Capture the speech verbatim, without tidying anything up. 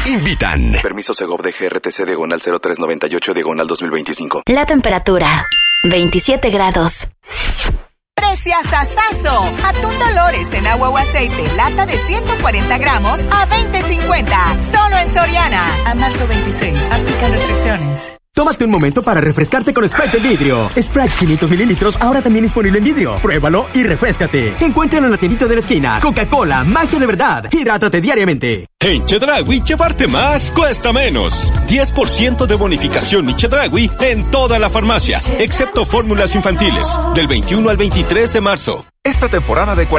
invitan. Permiso Segov de G R T C diagonal cero tres noventa y ocho diagonal dos mil veinticinco. La temperatura, veintisiete grados. Preciasasazo. Atún Dolores en agua o aceite, lata de ciento cuarenta gramos a veinte cincuenta. Solo en Soriana. A marzo veintiséis. Aplican restricciones. Tómate un momento para refrescarte con Sprite de vidrio. Sprite quinientos mililitros ahora también disponible en vidrio. Pruébalo y refréscate. Encuéntralo en la tiendita de la esquina. Coca-Cola, magia de verdad. Hidrátate diariamente. En Chedraui, llevarte más cuesta menos. diez por ciento de bonificación y Chedraui en toda la farmacia, excepto fórmulas infantiles. Del veintiuno al veintitrés de marzo. Esta temporada de